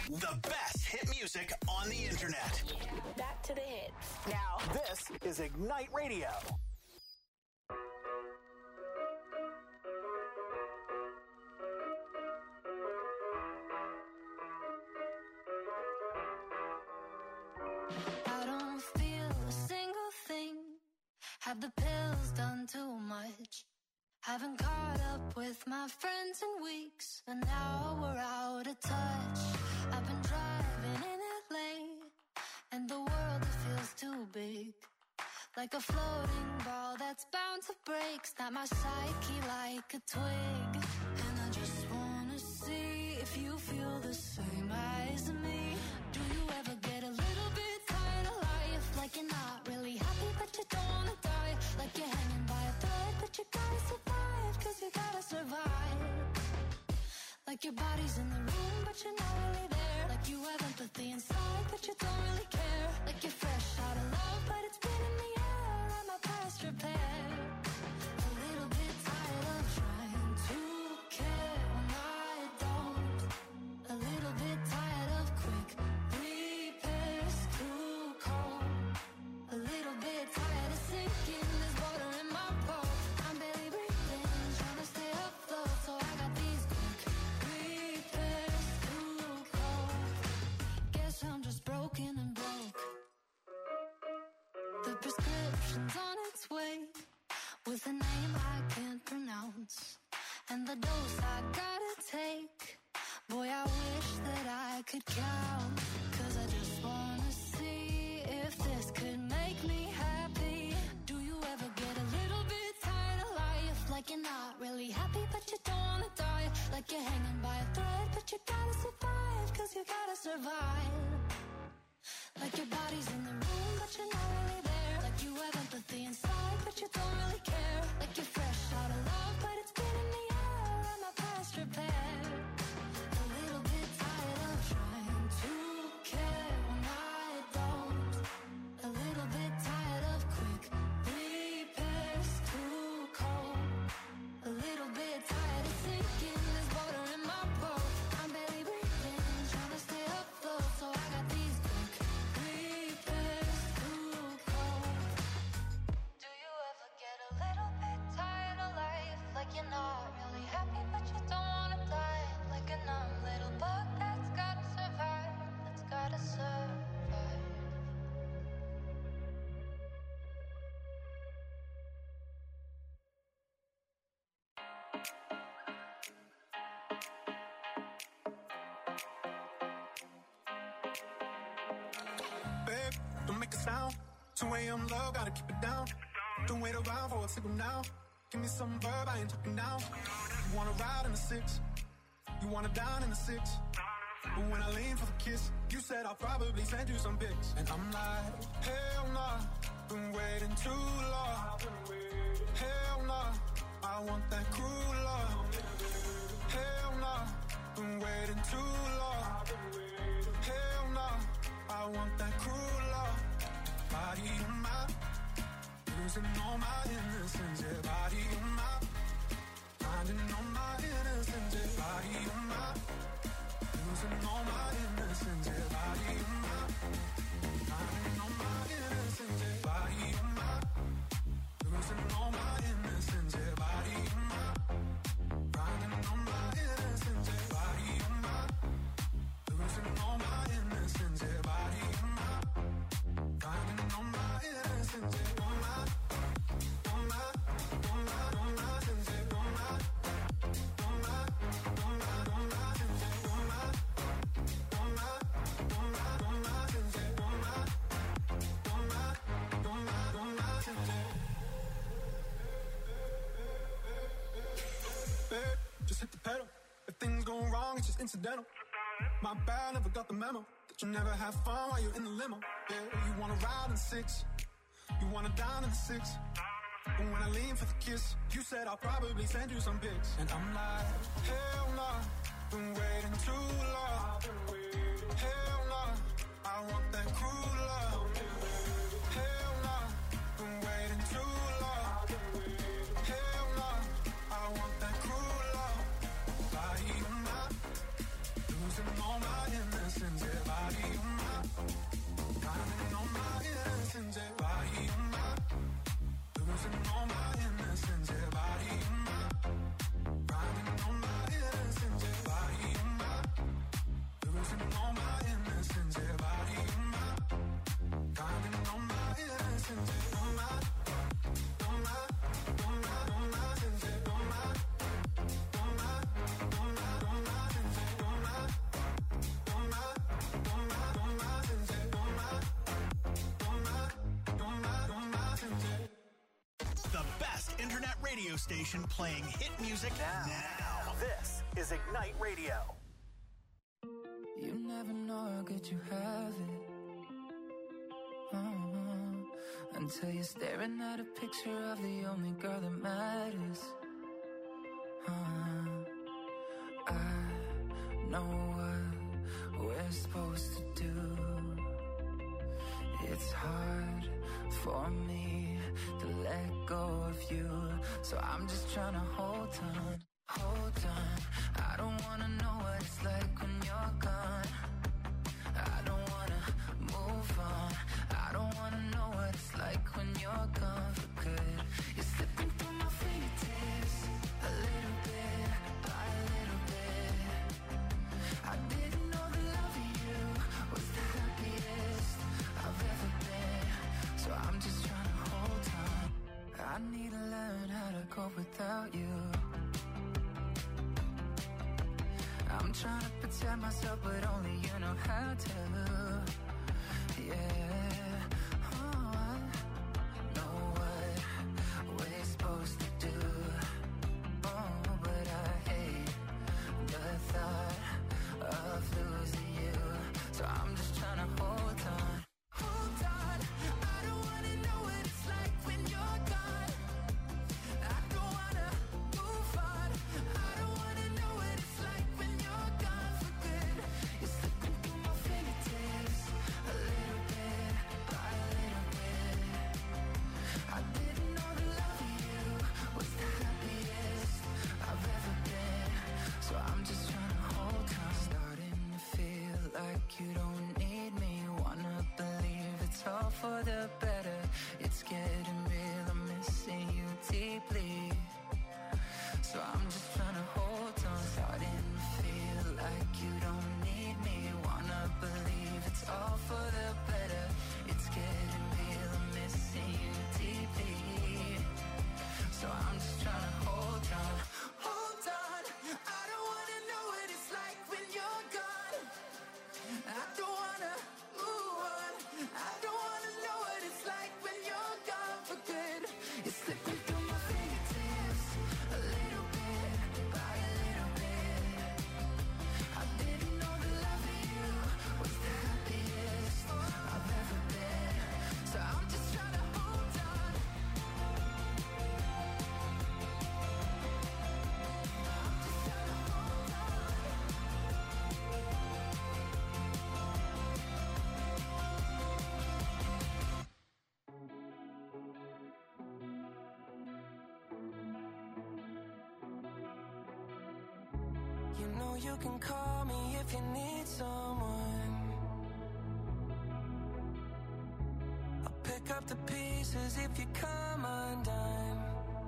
The best hit music on the internet. Back to the hits. Now, this is Ignite Radio. I don't feel a single thing. Have the pills done too much? Haven't caught up with my friends in weeks, and now we're out of touch. I've been driving in LA, and the world, it feels too big. Like a floating ball that's bound to break. Snap my psyche like a twig. And I just wanna see if you feel the same as me. Do you ever get a little bit tired of life? Like you're not really happy but you don't wanna die. Like you're hanging by a thread but you gotta survive, cause you gotta survive. Like your body's in the room but you're not really there. Like you have empathy inside but you don't really care. Like you're fresh out of love but it's been in the air. I'm a past repair. A little bit tired of trying to care when I don't. A little bit tired of quick repairs, too cold. A little bit tired of sinking, there's water in my boat. I'm barely breathing, trying to stay afloat. So I got these quick repairs, too cold. Guess I'm just broken and broke. The prescription's on its way, with a name I can't pronounce, and the dose I gotta take. Boy, I wish that I could count, cause I just wanna see if this could make me happy. Do you ever get a little bit tired of life? Like you're not really happy but you don't wanna die. Like you're hanging by a thread but you gotta survive, cause you gotta survive. Like your body's in the room but you're not really there. Like you have empathy inside but you don't really care. Like you're fresh out of love but it's been in the air. I'm a past repair. A little bit tired of trying to care when I don't. A little bit tired of quick repairs, too cold. A little bit tired of sinking, there's water in my boat. I'm barely breathing, trying to stay afloat. So I got these quick repairs, too cold. Do you ever get a little bit tired of life? Like you're not really happy but you don't wanna die. Like a numb little bug that's gotta survive, that's gotta survive. Babe, don't make a sound. 2 a.m. love, gotta keep it down. Don't wait around for a signal now. Give me some verb, I ain't talking now. You wanna ride in the 6, you wanna dine in the 6. But when I lean for the kiss, you said I'll probably send you some pics. And I'm like, hell nah, been waiting too long. Hell nah, I want that cruel love. Hell nah, been waiting too long. Hell nah, I want that cruel love. Body on my, losing all my innocence. Yeah, body on my, finding all my innocence. Yeah, body on my, losing all my innocence. Yeah, body on my, finding all my innocence. Yeah, body on my, losing all my innocence. Yeah, body on my, finding all my innocence. Yeah, body on my, losing all my innocence. Yeah, body on my, finding all my innocence. Yeah, on my, on my, on my, on my innocence. Yeah, on my, on my, on my, on my innocence. Yeah, on my, on my, on my, on my innocence. Yeah, on my, on my, on my, on my innocence. Babe, just hit the pedal. If things go wrong, it's just incidental. My bad, never got the memo that you never have fun while you're in the limo. Yeah, you wanna ride in the 6, you wanna dine in the 6. But when I lean for the kiss, you said I'll probably send you some pics. And I'm like, hell nah, been waiting too long. Hell nah, I want that cruel love. Hell nah, been waiting too long. Hell nah, I want that cruel love. Body on my, losing all my innocence. internet radio station playing hit music now. This is Ignite Radio. You never know how good you have it. Until you're staring at a picture of the only girl that matters. I know what we're supposed to do. It's hard for me to let go of you, so I'm just trying to hold on. I don't wanna know what it's like when you're gone. I don't wanna move on. I don't wanna know what it's like when you're gone for good. You're slipping through my fingertips, a little bit by a little bit. I didn't know the love of you was the happiest I've ever been, so I'm just trying to hold on. I need to learn how to cope without you. I'm trying to protect myself, but only you know how to. Yeah, oh, I know what we're supposed to do. Oh, but I hate the thought of losing you. So I'm just trying to hold on. Hold on, I don't wanna know what it's like when you're gone. I don't wanna move on. I don't wanna know what it's like when you're gone for good. You're slipping through my fingertips, a little bit by a little bit. I didn't know the love of you was the happiest I've ever been, so I'm just trying to hold on. Starting to feel like you don't need me. Wanna believe it's all for the better. It's getting real, I'm missing you deeply, so I'm just trying to hold on. Starting to feel like you don't need me. Wanna believe it's all for the better. It's getting real, I'm missing you deeply, so I'm just trying to hold on. Hold on, I don't wanna know what it's like when you're gone. I don't wanna move on. I don't wanna know what it's like when you're gone for good. You're slipping through my fingertips, a little bit by a little bit. I didn't know the love of you was the happiest I've ever been, so I'm just trying to hold on. You know you can call me if you need someone. I'll pick up the pieces if you come undone.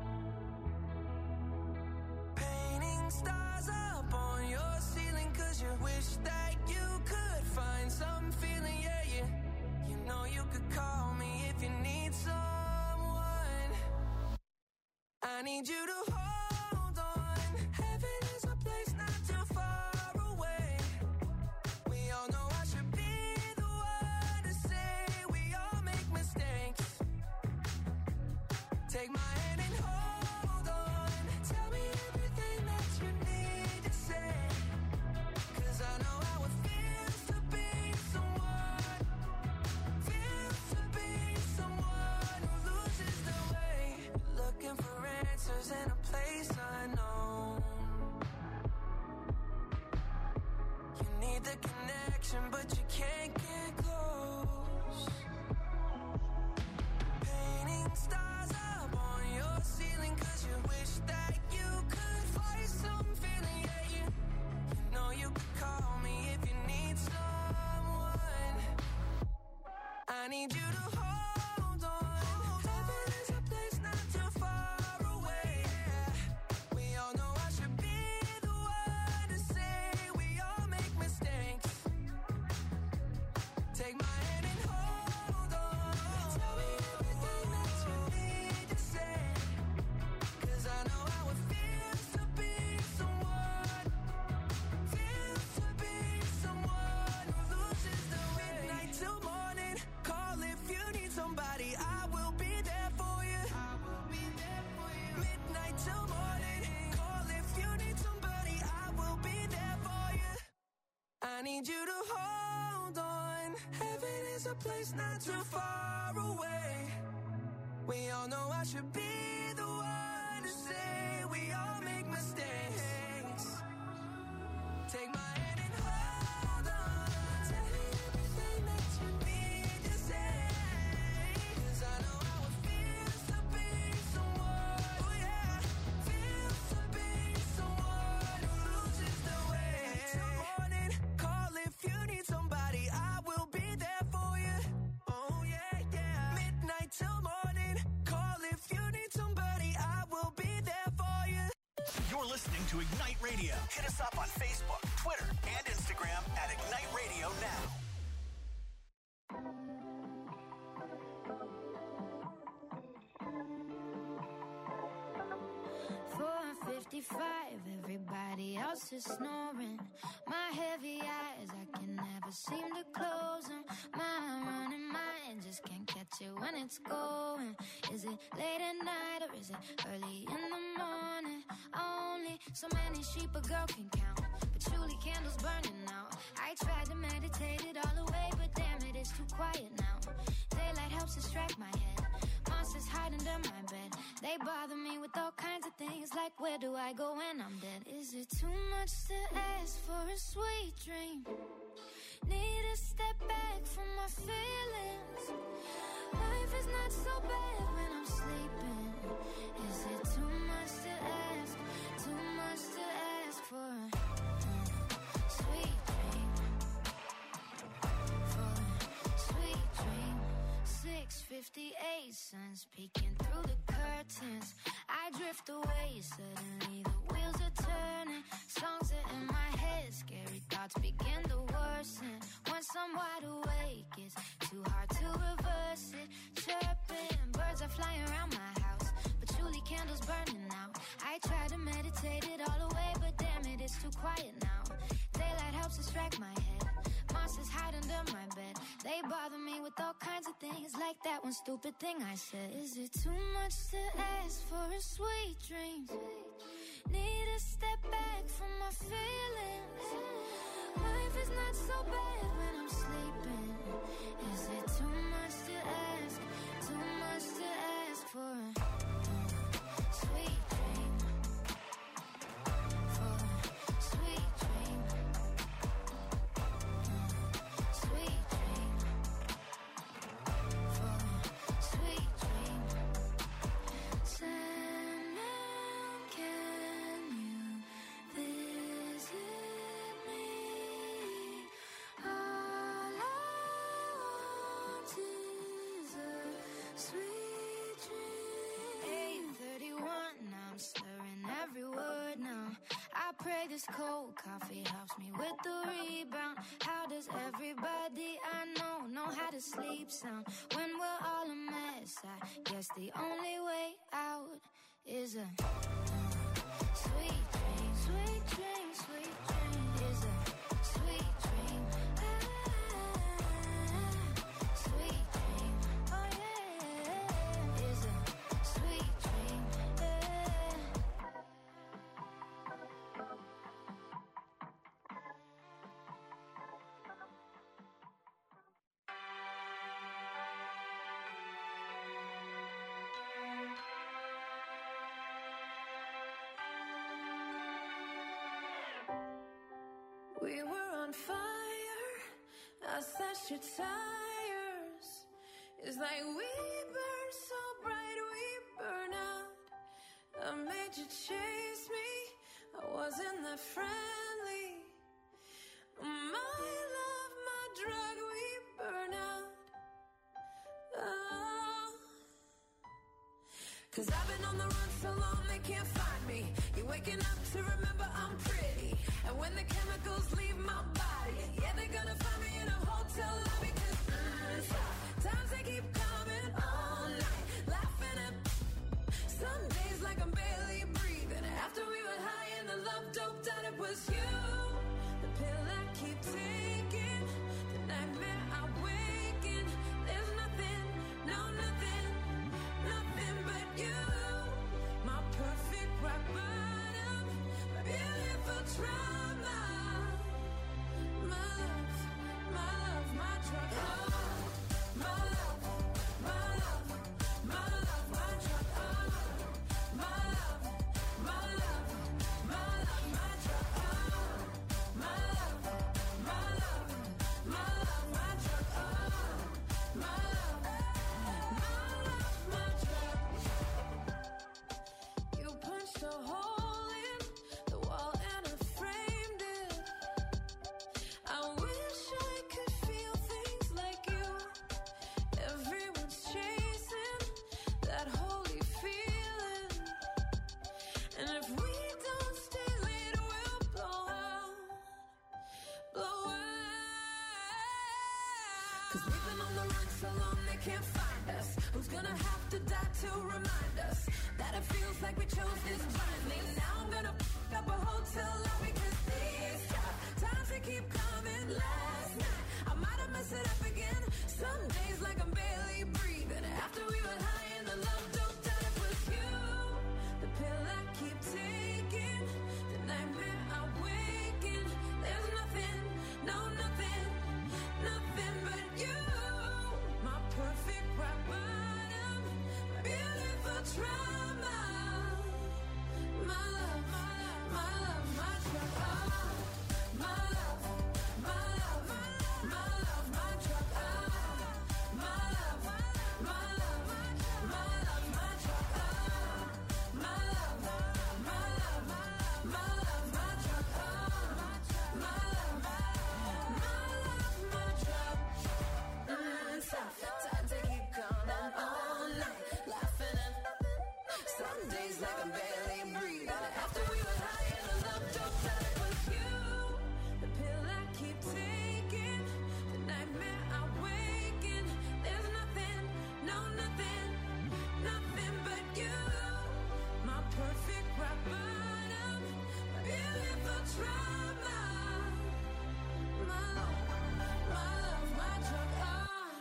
Painting stars up on your ceiling 'cause you wish that you could find some feeling, yeah. You know you could call me if you need someone. I need you to hold on. Heaven is a place not too far away. We all know I should be the one to say we all make mistakes. Take my hand and hold on. Tell me everything that you need to say, 'cause I know how it feels to be someone. Feels to be someone who loses their way. Looking for answers in a place unknown. You need the connection, but you can't get close. Painting stars up on your ceiling 'cause you wish that you could find some feeling, yeah. You know you could call me if you need someone. I need you to hold on. Heaven is a place not too far away. We all know I should be the one to say we all make mistakes. need you to hold on. Heaven is a place not too far away. We all know I should be the one to say we all make mistakes. Take my hand and hold on. Tell me everything that you need to say. 'Cause I know how it feels to be someone, oh yeah, feels to be someone who loses the way. Till morning, call if you need somebody, I will be there for you. Oh yeah, yeah. Midnight till morning, call if you need somebody, I will be there for you. You're listening to Ignite Radio. Hit us up on Facebook, Twitter, and Instagram at Ignite Radio Now. 4:55, everybody else is snoring. My heavy eyes, I can never seem to close them. My running mind just can't catch it when it's going. Is it late at night or is it early in the morning? Only so many sheep a girl can count, but surely candles burning out. I tried to meditate it all away, but damn it, it's too quiet now. Daylight helps distract my head. Monsters hide under my bed. They bother me with all kinds of things, like where do I go when I'm dead? Is it too much to ask for a sweet dream? Need to step back from my feelings. Life is not so bad when I'm sleeping. Is it too much to ask? Too much to ask for a sweet dream? For a sweet dream. 6:58, sun's peeking through the curtains. I drift away, suddenly the wheels are turning. Songs are in my head, scary thoughts begin to worsen. Once I'm wide awake, it's too hard to reverse it. Chirping, birds are flying around my house, but surely candles burning out. I try to meditate it all away, but damn it, it's too quiet now. Daylight helps distract my head. Monsters hide under my bed. They bother me with all kinds of things, like that one stupid thing I said. Is it too much to ask for a sweet dream? Need to step back from my feelings. Life is not so bad when I'm sleeping. Is it too much to ask? Too much to ask for a sweet dream? For a sweet dream. Sweet dream. For a sweet dream. Sandman, can you visit me? All I want is a sweet dream. 8:31, I'm slurring every word now. I pray this cold coffee helps me with the rebound. How does everybody I know how to sleep sound? When we're all a mess, I guess the only way out is a sweet dream. Sweet dream, sweet dream. Is a sweet dream. Sweet dream. Oh yeah. Is a sweet dream. We were on fire, I slashed your tires. It's like we burn so bright, we burn out. I made you chase me, I wasn't that friendly. My love, my drug, we burn out. Oh. 'Cause I've been on the run so long they can't find me. You're waking up to remember I'm pretty. And when the chemicals leave my body, yeah, they're gonna find me in a hotel lobby. 'Cause times they keep coming all night, laughing at some days like I'm barely breathing. After we were high and the love doped out, it was you. The pill I keep taking, the nightmare I wake in. There's nothing, no nothing, nothing but you. My perfect rock bottom, my beautiful trauma. My love. 'Cause we've been on the run so long they can't find us. Who's gonna have to die to remind us that it feels like we chose this blindly? Now I'm gonna up a hotel lobby 'cause these times they keep coming. Last night I might have messed it up again. Some days like I'm barely breathing. After we were high and the love doped out, it was you. The pill I keep taking, the nightmare I wake in. There's nothing, no nothing, nothing but you. My perfect rock bottom, my beautiful trauma. My love, my love, my love, my drug. Oh, my love, my love, my love, my drug. Oh, my love, my love, my love, my drug. Oh, my love, my love, my love, my drug. Oh, my love, my drug. Tough time to keep coming all night, laughing at nothing. Some days like I'm barely breathing. After we were high and the love doped out, it was you. The pill I keep taking, the nightmare I wake in. There's nothing, no nothing, nothing but you. My perfect rock bottom, my beautiful trauma. My love, my love, my drug. Oh.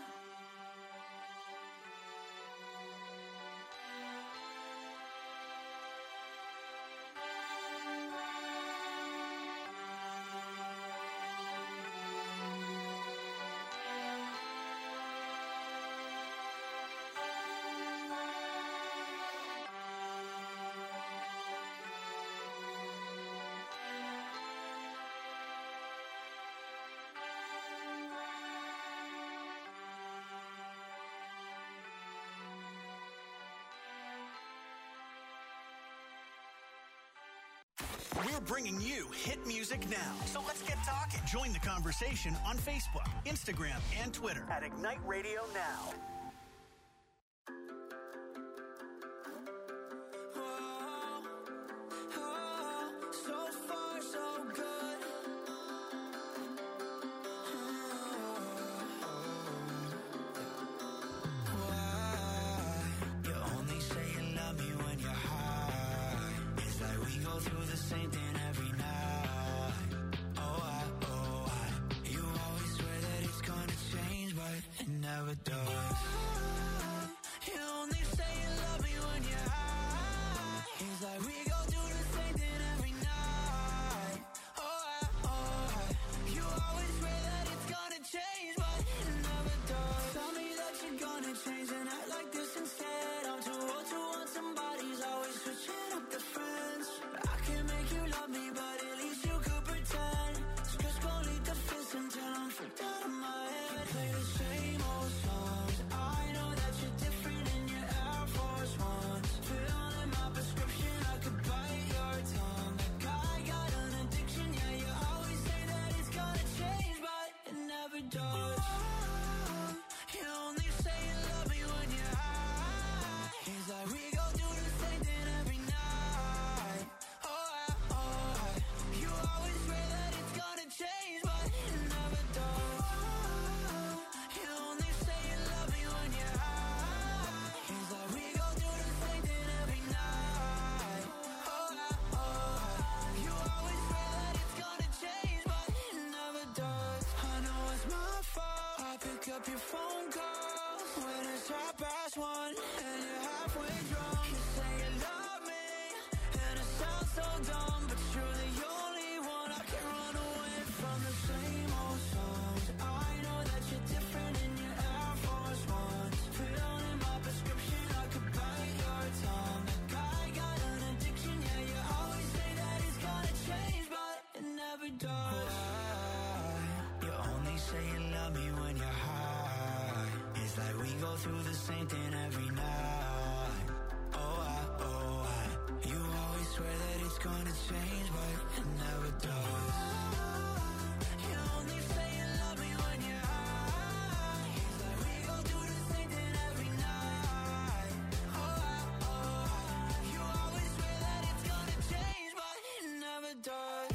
We're bringing you hit music now. So let's get talking. Join the conversation on Facebook, Instagram, and Twitter at Ignite Radio Now. So far, so good. Why? You only say you love me when you're high. It's like we go through the same thing every night. You always swear that it's gonna change, but it never does. You only say you love me when you're high. It's like we go through the same thing every night. You always swear that it's gonna change, but it never does. Tell me that you're gonna change and act like this instead. I'm too old to want somebody's always switching up the friends. I can make you love me, but at least you could pretend. Stress gon' lead the fist until I'm freaked out of my head. Play the same old songs. I know that you're different in your Air Force Ones. Filling my prescription, I could bite your tongue. Like I got an addiction, yeah, you always say that it's gonna change, but it never does. You only say you love me when you're high. It's like we go through the same thing every night. You always swear that it's gonna change, but it never does. You only say you love me when you're high. It's like we go through the same thing every night. You always swear that it's gonna change, but it never does. I know it's my fault. I pick up your phone calls when it's 1:30 and you're halfway drunk. You say you love me, and it sounds so dumb, but you're the only one I can run away from. The same old songs. I know that you're different in your Air Force Ones. Filling my prescription, I could bite your tongue. Like I got an addiction, yeah, you always say that it's gonna change, but it never does. You only say you love me when you're high. It's like we go through the same thing every night. You always swear that it's gonna change, but it never does. You only say you love me when you're high. It's like we go through the same thing every night. You always swear that it's gonna change, but it never does.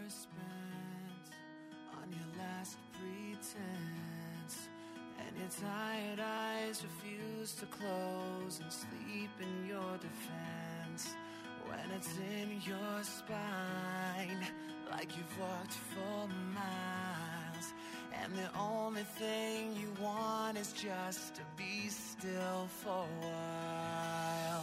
are spent on your last pretense, and your tired eyes refuse to close and sleep in your defense. When it's in your spine, like you've walked for miles, and the only thing you want is just to be still for a while.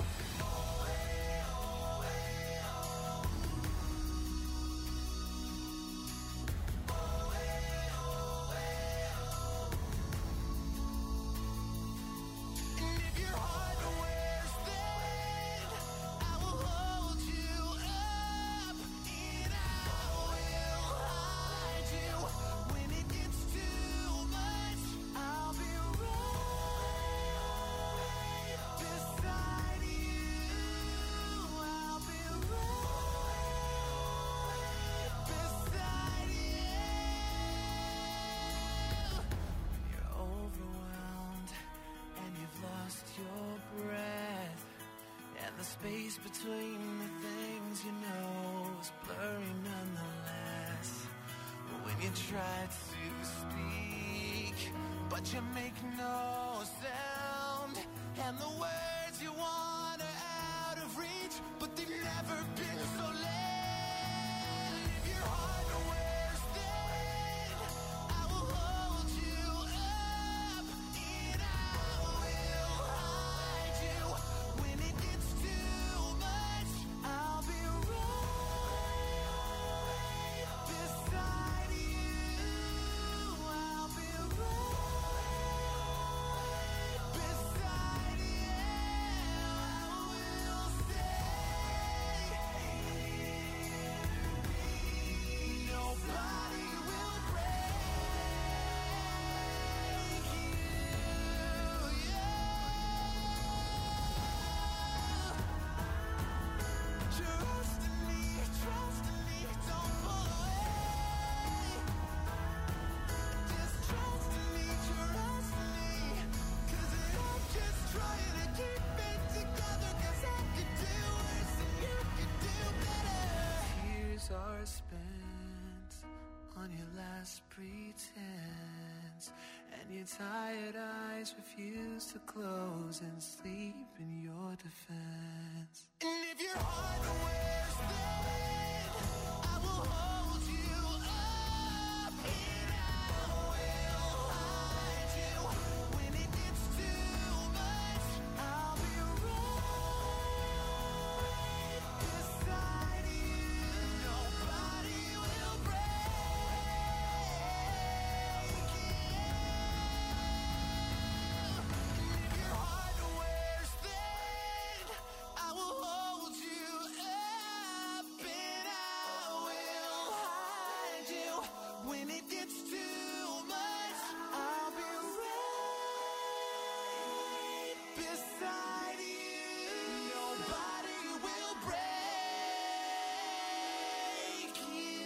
Space between the things you know is blurry nonetheless. When you try to speak, but you make no sound, and the words you want are out of reach, but they've never been so loud. If your heart wears thin, I will hold you up, and I will hide you. When it gets too much, I'll be right beside you. I'll be right beside you. I will stay. Nobody will break you. Trust in me, don't pull away. Just trust in me, 'cause I'm just trying to keep it together, 'cause I could do worse and you could do better. Tears are spent on your last pretense, and your tired eyes refuse to close and sleep in your defense. And if your heart wears thin, I will hold you up, and I will hide you. When it gets too much, I'll be right beside you. Nobody will break you. If your heart wears thin, I will hold you up, and I will hide you. When it gets too much, I'll be right beside you. Nobody will break you.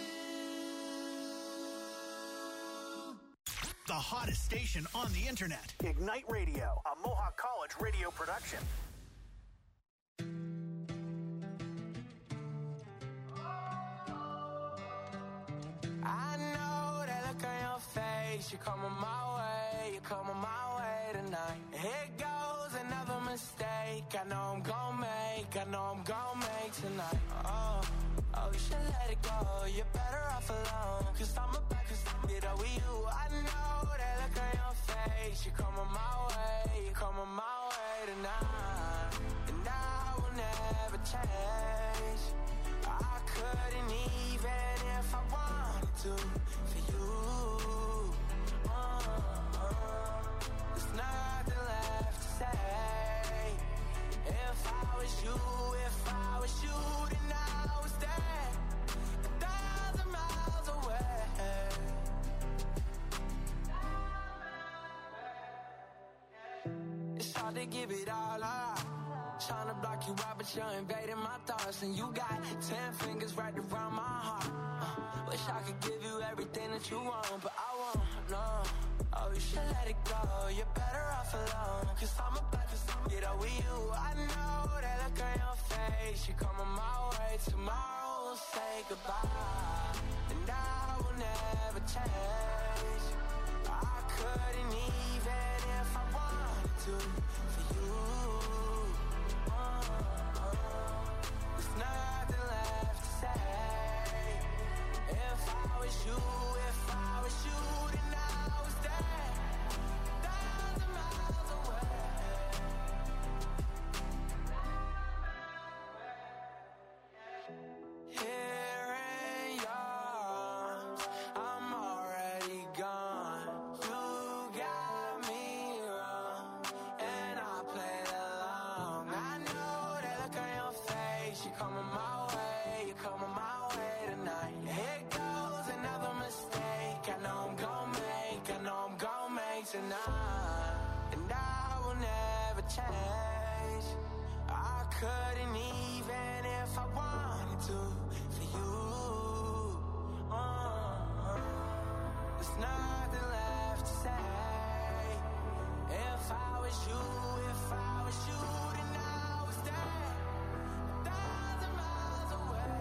The hottest station on the internet. Ignite Radio, a Mohawk College radio production. I know that look on your face. You're coming my way, tonight. Here goes another mistake. I know I'm gon' make tonight. Oh, you should let it go. You're better off alone. 'Cause I'm about to get over you. I know that look on your face. You're coming my way, tonight. And I will never change. I couldn't even if I wanted to for you. There's nothing left to say. If I was you, then I was there 1,000 miles away. It's hard to give it all up. Trying to block you out, but you're invading my thoughts. And you got 10 fingers right around my heart. Wish I could give you everything that you want, but I won't, no. Oh, you should let it go. You're better off alone. 'Cause I'm about to get over you. I know that look on your face. You're coming my way tomorrow will say goodbye, and I will never change. I couldn't even if I wanted to for you. There's nothing left to say. If I was you, then I was there, 1,000 miles away. Here in your arms, I'm already gone. You got me wrong, and I played along. I know that look on your face. You're coming my way, you're coming my way tonight. Here goes another mistake. I know I'm gon' make tonight, and I will never change. I couldn't even if I wanted to for you. There's nothing left to say. If I was you, then I was there, 1,000 miles away.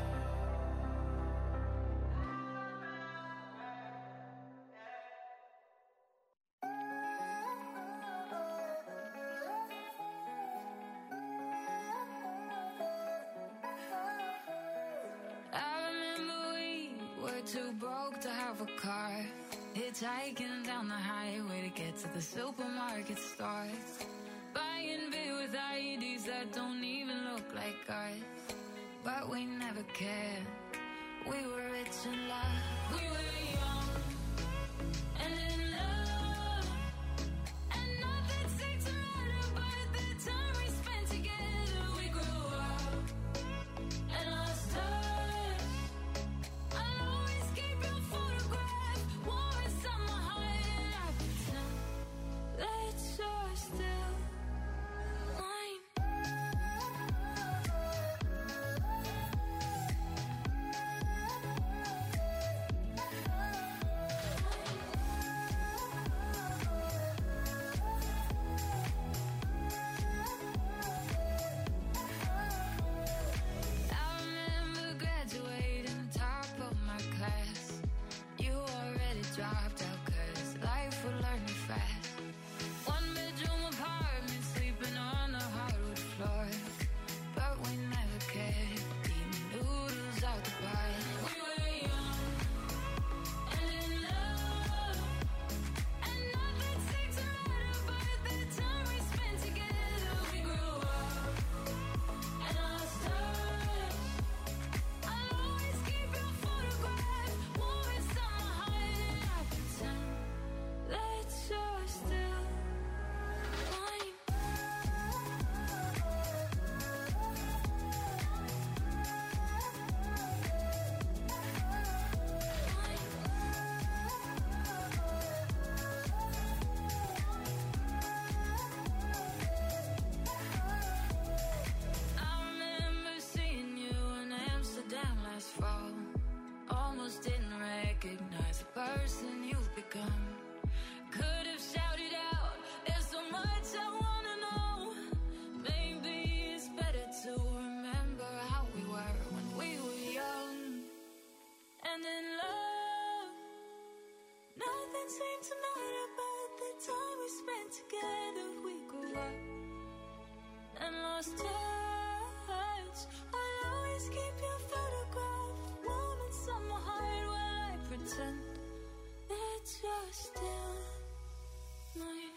I remember we were too broke to have a car, hitchhiking down the highway to get to the supermarket stores, buying beer with IEDs that don't even look like ours. But we never cared. We were rich in love. We were young and in love, and nothing seemed to matter but the time we spent together. We grew up and lost touch. I'll always keep your photograph warm inside my heart, and I pretend that you're still mine. I remember graduating top of my class. You already dropped out 'cause life would learn you fast. One bedroom apartment, sleeping on the hardwood floor. But we never cared. Eating noodles out the bar. We were young and in love, and nothing seemed to matter but the time we spent together. We grew up and lost touch. I'll always keep your photograph warm inside my heart, and I pretend that you're still mine. I remember seeing you in Amsterdam last fall. Almost didn't recognize the person you've become. Could have shouted out, there's so much I wanna know. Maybe it's better to remember how we were when we were young and in love. Nothing seemed to matter but the time we spent together. We grew up and lost touch. I'll always keep your photograph warm inside my heart while I pretend that you're still mine.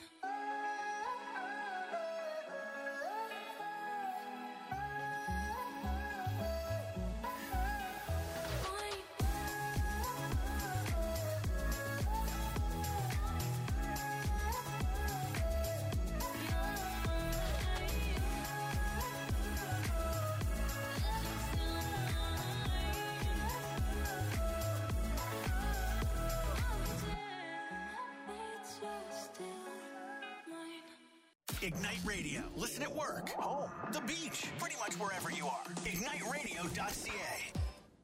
Ignite Radio. Listen at work, home, the beach, pretty much wherever you are. IgniteRadio.ca.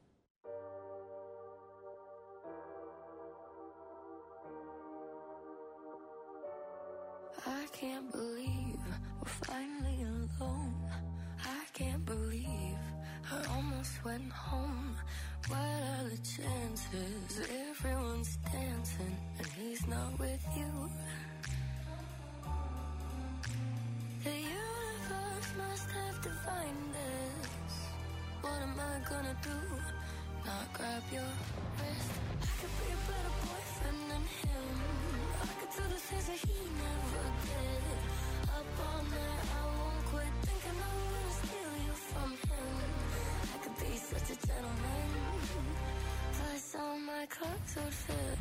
I can't believe we're finally alone. I can't believe I almost went riding home. What are the chances? Everyone's dancing and he's not with you. The universe must have divined this. What am I gonna do? Not grab your wrist. I could be a better boyfriend than him. I could do the things that he never did. Up all night, I won't quit thinking I'm gonna steal you from him. I could be such a gentleman. Plus all my clothes would fit.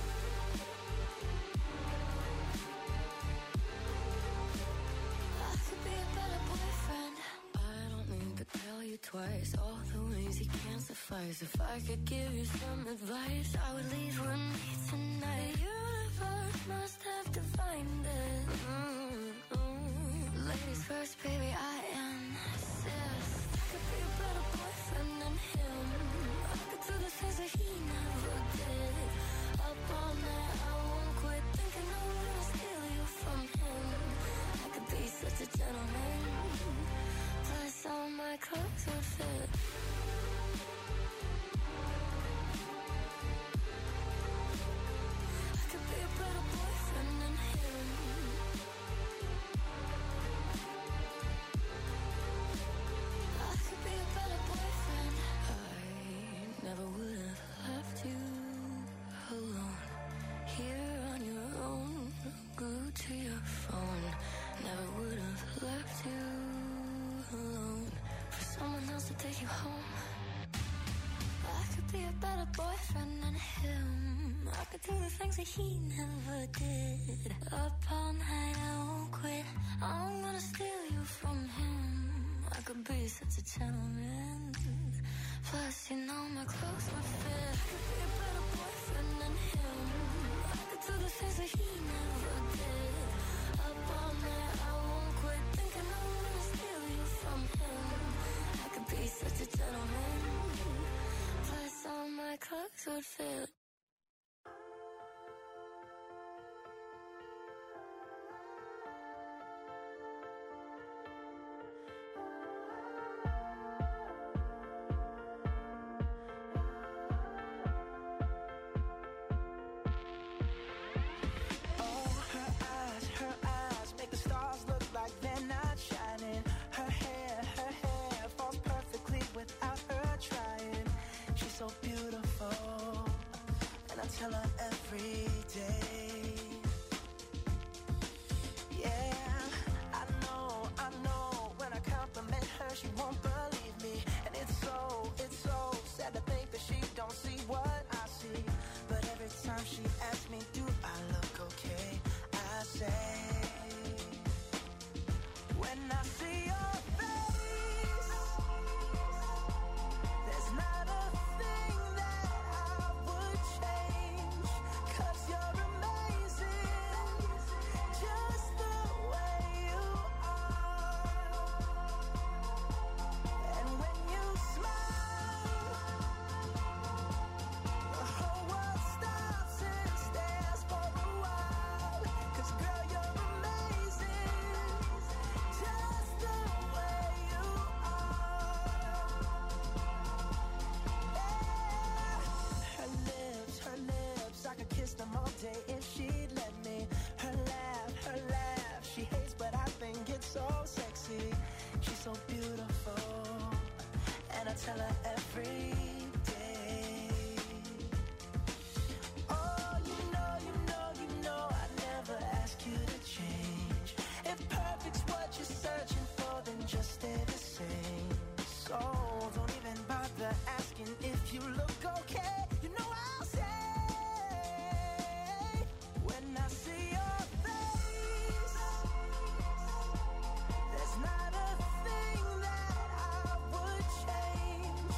I could be a better boyfriend. I don't need to tell you twice all the ways he can't suffice. If I could give you some advice, I would leave with me tonight. The universe must have divined it. Ladies first, baby, I insist. I could be a better boyfriend than him. I could do the things that he never did. Up all night, I won't quit thinking I'm gonna steal you from him. I could be such a gentleman. Plus all my clothes would fit. I could be a better boyfriend than him. I could be a better boyfriend. I never would have left you alone. Here on your own, glued to your phone. Never would have left you alone for someone else to take you home. I could be a better boyfriend than him. I could do the things that he never did. Up all night, I won't quit. I'm gonna steal you from him. I could be such a gentleman. Plus, you know my clothes would fit. I could be a better boyfriend than him. I could do the things that he never did. Up all night, I won't quit thinking I'm gonna steal you from him. I could be such a gentleman. Plus, all my clothes would fit. So beautiful, and I tell her every day. Yeah, I know, when I compliment her, she won't believe me. And it's so sad to think that she don't see what I see. But every time she asks me, do I look okay? I say, when I see your face, there's not a thing that I would change. 'Cause you're amazing, just the way you are. And when you smile, the whole world stops and stares for a while. 'Cause girl, you're amazing, just the way you are. Her lips, I could kiss them all day if she'd let me. Her laugh, she hates but I think it's so sexy. She's so beautiful, and I tell her every day. Oh, you know, I never ask you to change. If perfect's what you're searching for, then just stay the same. So don't even bother asking if you look okay. You know I'll say, when I see your face, there's not a thing that I would change.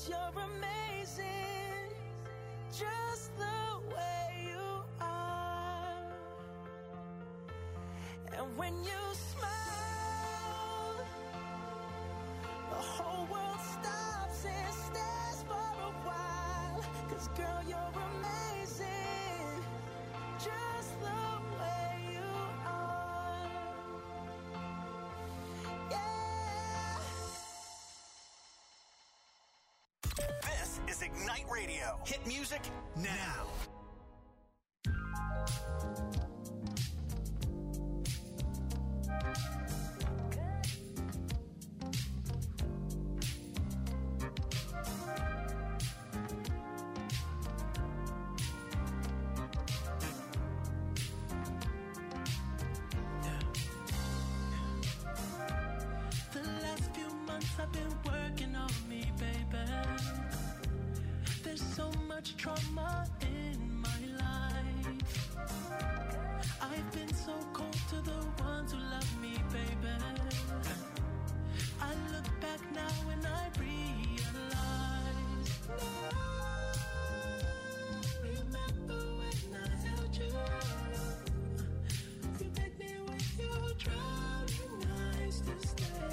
you're amazing, just the way you are. And when you smile, the whole world stops and stares for a while. 'Cause girl, you're amazing, just the way you are. Yeah. This is Ignite Radio. Hit music now. I've been working on me, baby. There's so much trauma in my life. I've been so cold to the ones who love me, baby. I look back now and I realize, remember when I held you? You begged me with your drowning eyes to stay.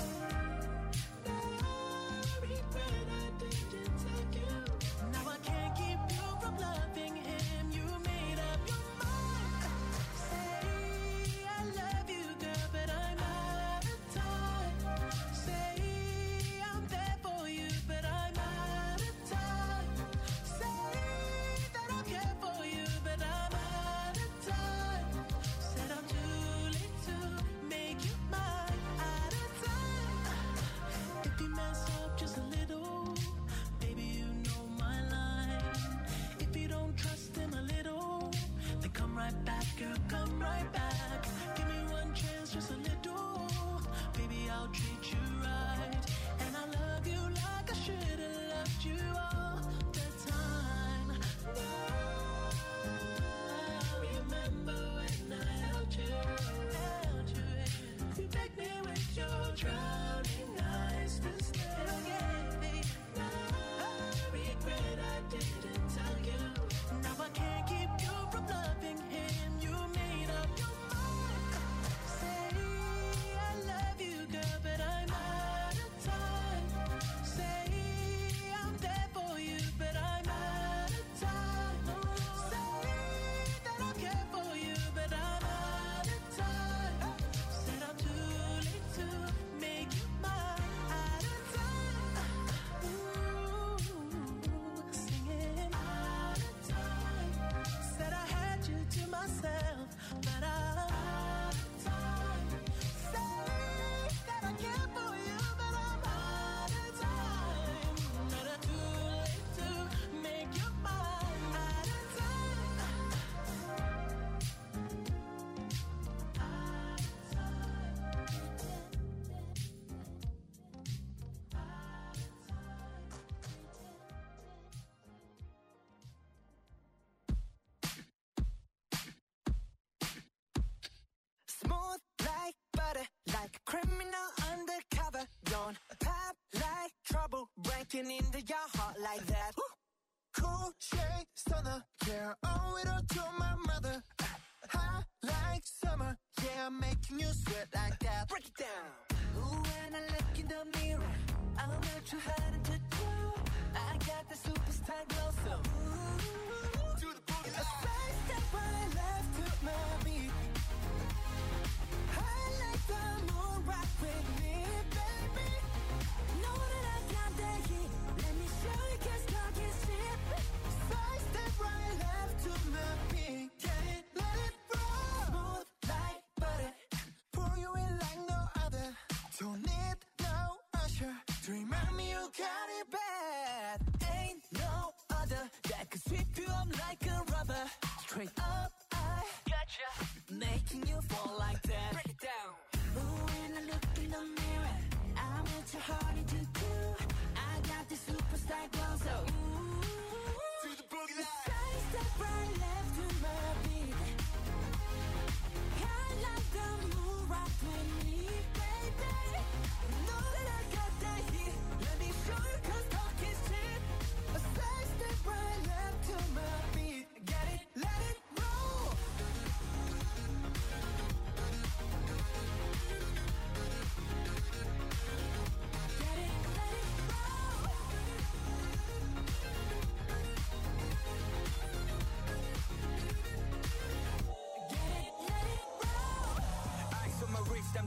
Now I can't keep you from loving him. You made up your mind. Say I love you, girl, but I'm out of time. Say I'm there for you, but I'm out of time. Say that I'll care for you, but I'm out of time. Said I'm too late to make you mine. Out of time. If you mess up just a little, baby, you know my line. If you don't trust him a little, then come right back, girl, come right back. Give me one chance, just a little. Baby, I'll treat you right. And I love you like I should have loved you all the time. Now, remember when I held you? You begged me with your drowning eyes to stay. Regret I didn't tell you. Now I can't keep you from loving him. You made up your mind. Say I love you, girl, but I'm out of time. Say I'm there for you, but I'm out of time. Say that I'll care for you, but I'm out of time. Said I'm too late to make you mine. Out of time. Singing out of time. Said I had you to myself, but I'm out of time. Say that I care for you, but I'm out of time. Not too late to make you mine. Out of time. Smooth like butter, like a criminal undercover. Don't pop like trouble, breaking into your heart like that. Cool shade stunner, yeah, owe it all to my mother. Hot like summer, yeah, I'm making you sweat like that. Break it down. Ooh, when I look in the mirror, I'm not too hard to do. I got the superstar glow, so ooh, Do the boogie a side step right left to my beat. I like the moon rock with me, baby. Know that I got that heat. Let me show you, 'cause talk is cheap. Side step right left to my beat. Get it, let it roll. Smooth like butter. Pour you in like no other. Don't need no usher to remind me you got it bad. Ain't no other that could sweep you up like a rubber. Straight up, I gotcha, making you fall like that. Break it down. Ooh, when I look in the mirror, I'm at your heart into two. I got the superstar glow, so ooh, Do the boogie line. side step right left to my beat. I like the moon rock with me, baby. Know that I got that heat. Let me show you, 'cause talk is cheap.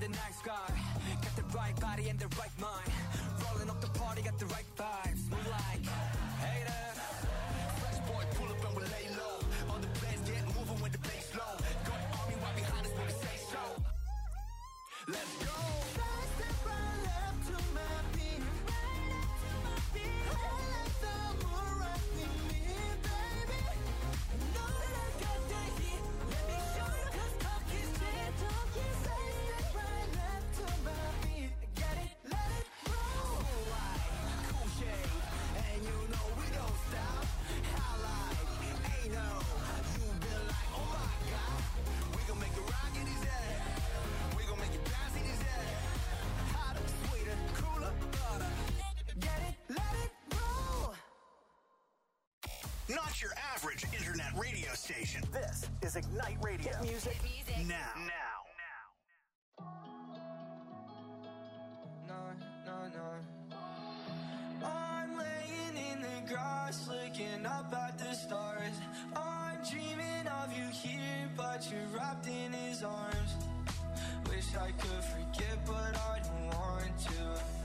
the night sky. Got the right body and the right mind. Rolling up the party, got the right vibes. We're like haters. Fresh boy, pull up and we lay low. All the players get moving with the bass low. Got the army right behind us when we say so. Let's go. Right step right left to my beat. Right left to my beat. I like the moon rocking me, baby. Know that I got the heat. Let me show you 'cause talk is cheap. Talk is right step right left to my beat. Get it, let it roll. Cool light, cool shade, and you know we don't stop. Highlight, ain't no. You been like, oh my God. We gon' make it rock in his head. We gon' make it bounce in his head. Hotter, sweeter, cooler, butter. Get it, let it roll. Not your average internet radio station. This is Ignite Radio. Hit music now. No. I'm laying in the grass, looking up at the stars. I'm dreaming of you here, but you're wrapped in his arms. Wish I could forget, but I don't want to.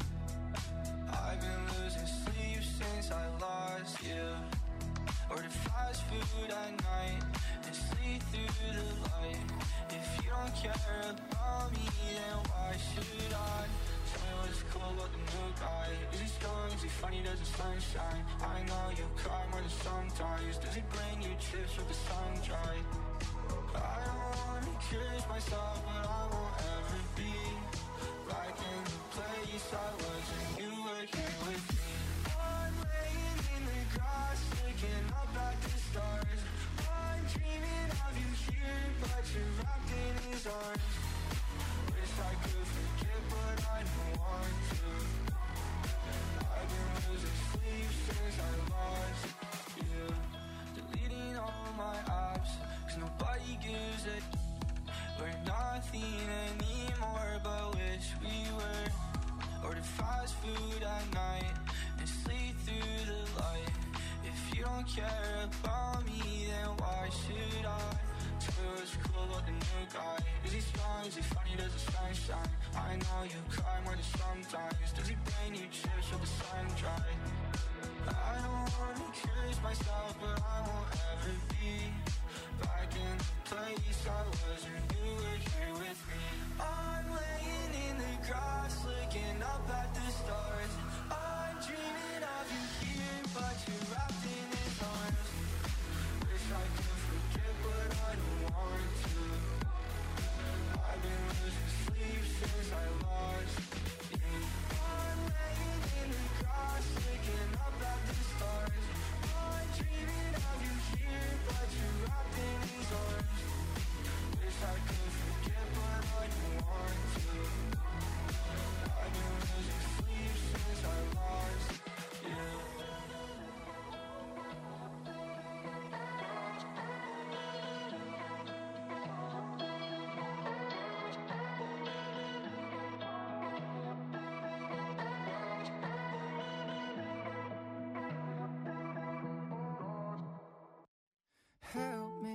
I've been losing sleep since I lost you. Order fast food at night and sleep through the light. If you don't care about me, then why should I? Tell me what's cool about the new guy. Is he strong? Is he funny? Does the sunshine? I know you cry more than sometimes. Does he bring you trips with the sun dry? I don't wanna curse myself, but I won't ever be back in the place I was when you were here with me. I'm laying in the grass, looking up at the stars. I'm dreaming of you here, but you're wrapped in his arms. Wish I could forget, but I don't want to. I've been losing sleep since I lost you. Deleting all my apps, 'cause nobody gives a we're nothing anymore, but wish we were. Order fast food at night and sleep through the light. If you don't care about me, then why should I? Tell me what's cool about the new guy. Is he strong? Is he funny? Does the sunshine? I know you cry more than sometimes. Does he bring you trips with the sun dry? I don't wanna curse myself, but I won't ever be back in the place I was when you were here with me. I'm laying in the grass, looking up at the stars. I'm dreaming of you here, but you're wrapped in his arms. Wish I could forget, but I don't want to. I've been losing sleep since I lost you. I'm laying in the grass, looking up at the stars. I'm dreaming of you here, but you're wrapped in his arms. Wish I could forget, but I don't want to. I've been losing sleep since I lost you. Help me.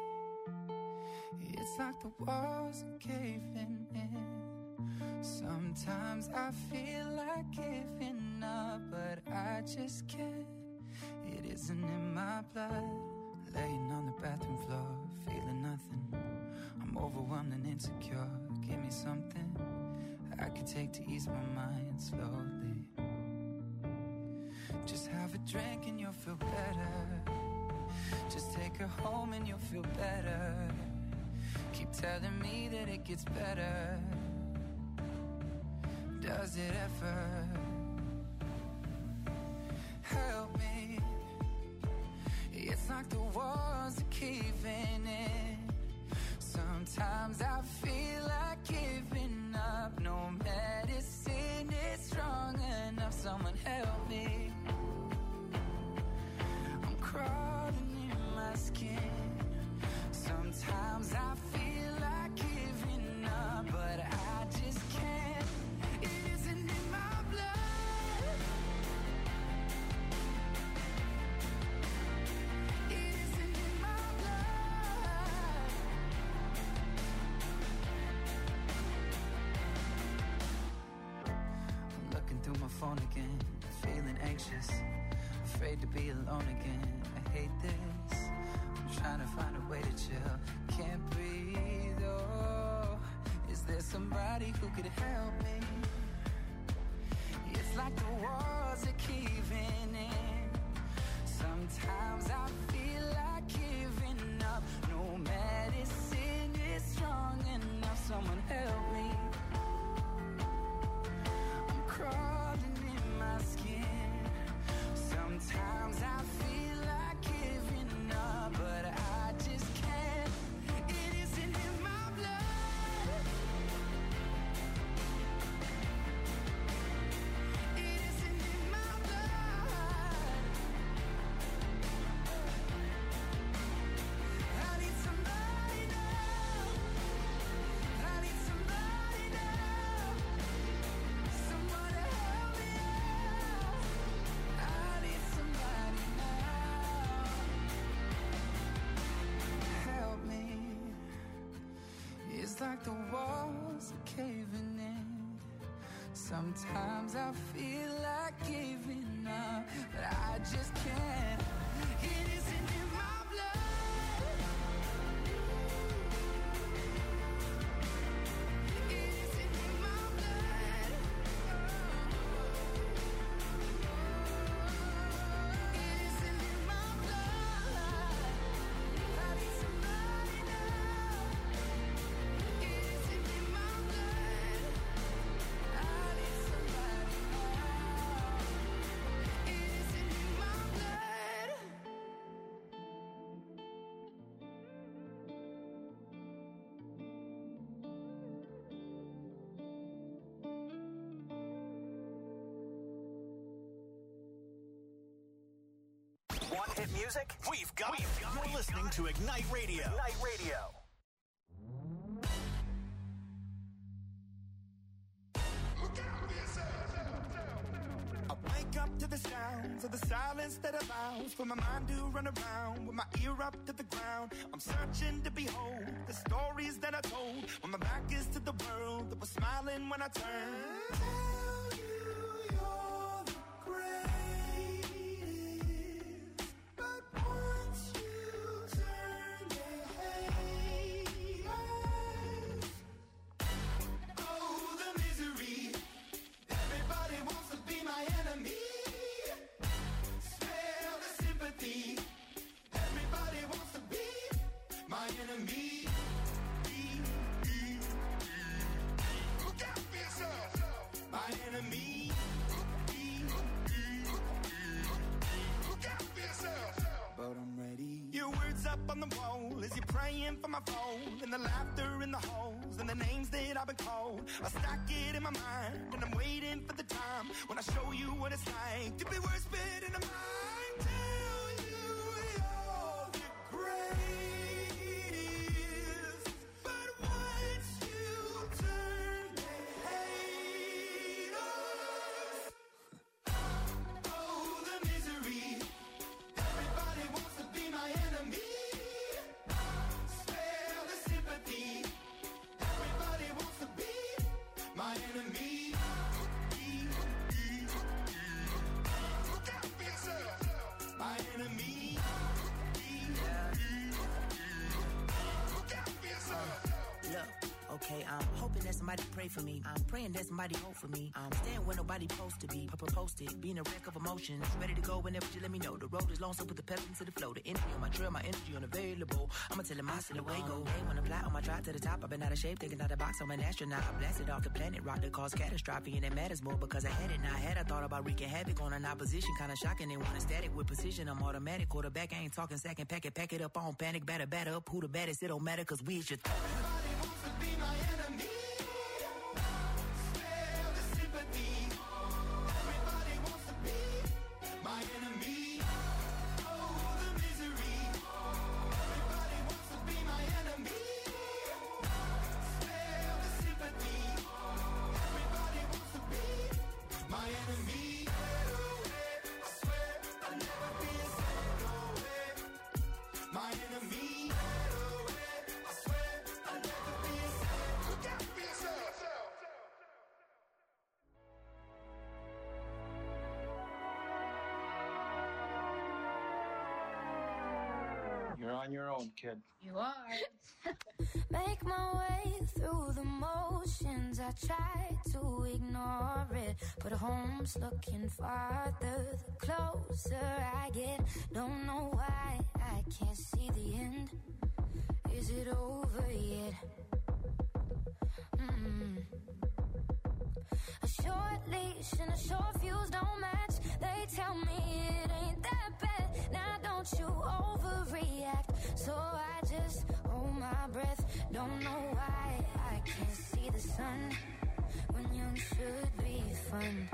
It's like the walls are caving in. Sometimes I feel like giving up, but I just can't. It isn't in my blood. Laying on the bathroom floor, feeling nothing. I'm overwhelmed and insecure. Give me something I could take to ease my mind slowly. Just have a drink and you'll feel better. Just take her home and you'll feel better. Keep telling me that it gets better. Does it ever? Help me. It's like the walls are caving in. Sometimes I feel like giving up. No medicine is strong enough. Someone help me. I'm crawling in my skin. Sometimes I feel like giving up, but I just can't. It isn't in my blood. It isn't in my blood. through my phone again, feeling anxious, afraid to be alone again. I hate this. I'm trying to find a way to chill. Can't breathe. Oh, is there somebody who could help me? It's like the walls are caving in. Sometimes I feel like giving up. No medicine is strong enough. Someone help me. I'm crawling in my skin. Sometimes I feel like giving up, but I just can't. It isn't in my blood. It isn't in my blood. I need somebody now. I need somebody now. Someone to help me out. I need somebody now. Help me. It's like the walls are caving in. Sometimes I feel like giving up, but I just can't. It isn't in my blood. It isn't in my blood. It isn't in my blood. I need somebody now. It isn't in my blood. I need somebody now. It isn't in my blood. Want hit music? We've got it. You're listening to Ignite Radio. Ignite Radio. I wake up to the sounds of the silence that allows for my mind to run around with my ear up to the ground. I'm searching to behold the stories that I told when my back is to the world that was smiling when I turned. Tell you you're the greatest, but once you turn, they hate us. Oh, the misery. Everybody wants to be my enemy. Smell the sympathy. Everybody wants to be my enemy. Look out for yourself. My enemy. Look out for yourself. But I'm ready. Your words up on the wall as you're praying for my phone, and the laughter in the halls and the names that I've been called. I stack it in my mind and I'm waiting for the time when I show you what it's like to be worse fit in a mind. Tell you you're the greatest, but once you turn, they hate us. Oh, the misery. Everybody wants to be my enemy. Spare the sympathy. Everybody wants to be my enemy. Look out for yourself. My enemy. Look out for yourself. Look, okay, I'm hoping that somebody pray for me. I'm praying that somebody hope for me. I'm staying where nobody supposed to be. Posted, being a wreck of emotions. Ready to go whenever you let me know. The road is long, so put the pedal into the flow. The energy on my trail, my energy unavailable. I'ma tell him I see the way go. Hey, when I fly on my drive to the top, I've been out of shape, thinking out the box. I'm an astronaut. I blasted off the planet, rock that caused catastrophe, and it matters more because I had it. Now I had, I thought about wreaking havoc on an opposition, kinda shocking. They want a static with precision. I'm automatic, quarterback. I ain't talking second packet, pack it up on panic, batter up. Who the baddest? It don't matter, cause we should. Everybody wants to be my enemy. Spare the sympathy. Everybody wants to be my enemy. Oh, the misery. Everybody wants to be my enemy. Spare the sympathy. Everybody wants to be my enemy. I swear I'll never be a my enemy. I swear I'll never on your own, kid. You are. Make my way through the motions. I try to ignore it, but home's looking farther the closer I get. Don't know why I can't see the end. Is it over yet? A short leash and a short fuse don't match. They tell me it ain't that bad. Now don't you overreact. So I just hold my breath. Don't know why I can't see the sun when young should be fun.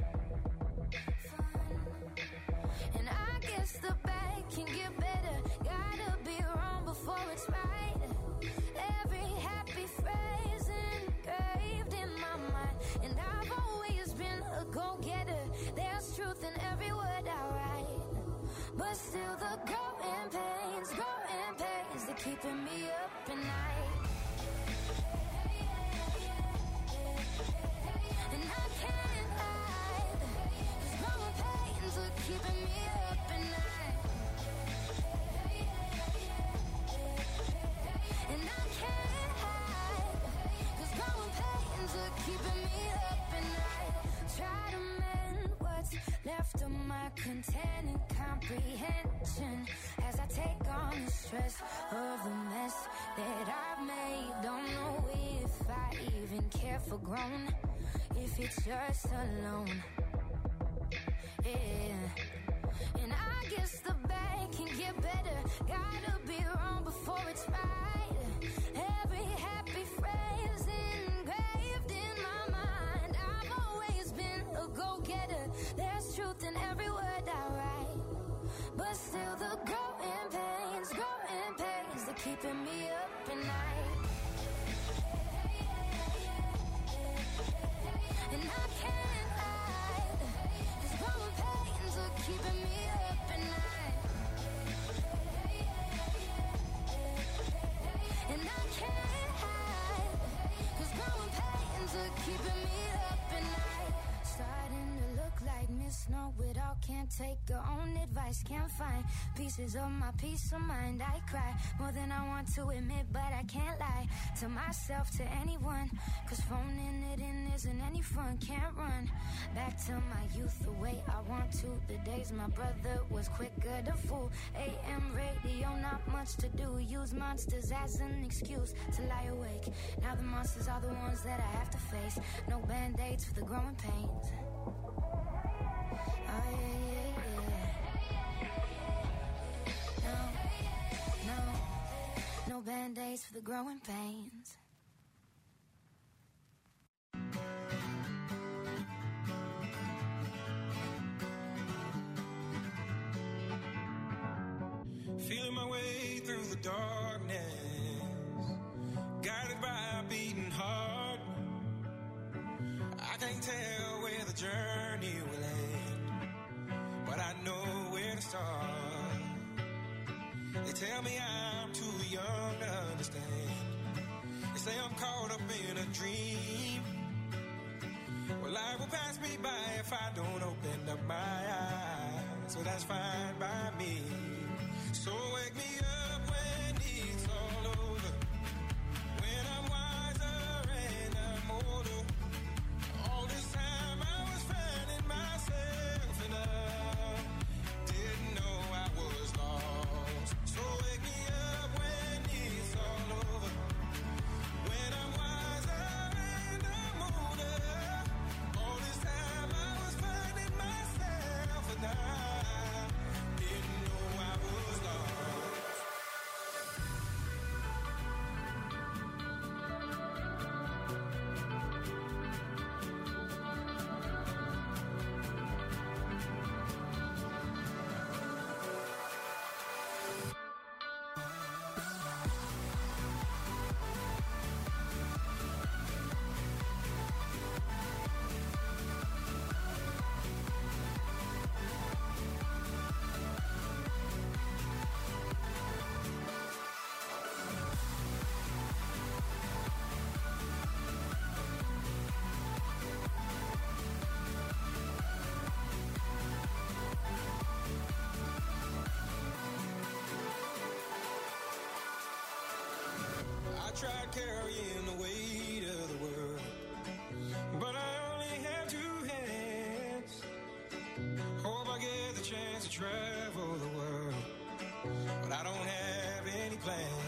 And I guess the bad can get better. Gotta be wrong before it's right. Every happy phrase engraved in my mind. And I've always been a go-getter. There's truth in every word I write. But still the growing pains, they're keeping me up at night. And I can't hide. These growing pains are keeping me up at night. And I can't hide. These growing pains are keeping me up at night. Try to mend what's left of my containing comprehension as I take on the stress of the mess that I've made. Don't know if I even care for grown, if it's just alone. Yeah. And I guess the bad can get better. Gotta be wrong before it's right. Every happy phrase engraved in my mind. I've always been a go-getter. There's truth in every word I write. But still the growing pains, they're keeping me up at night. And I can't hide. These growing pains are keeping me up at night. And I can't hide. These growing pains are keeping me up at night. Starting to look like Miss Know-It-All. Can't take her own advice. Can't find pieces of my peace of mind. I cry more than I want to admit, but I can't lie to myself, to anyone. Cause phoning it in isn't any fun. Can't run back to my youth the way I want to. The days my brother was quicker to fool. AM radio, not much to do. Use monsters as an excuse to lie awake. Now the monsters are the ones that I have to face. No band-aids for the growing pains. Oh yeah, no band-aids for the growing pains. Feeling my way through the darkness, guided by a beating heart. I can't tell where the journey will end, but I know where to start. They tell me I'm too young to understand. They say I'm caught up in a dream. Well, life will pass me by if I don't open up my eyes. So that's fine by me. So wake me up when it's all over, when I'm wiser and I'm older. All this time I was finding myself and I didn't know I was lost. So wake me up when it's all over, when I'm wiser and I'm older. All this time I was finding myself and I didn't know I was lost. tried carrying the weight of the world, but I only have two hands. Hope I get the chance to travel the world, but I don't have any plans.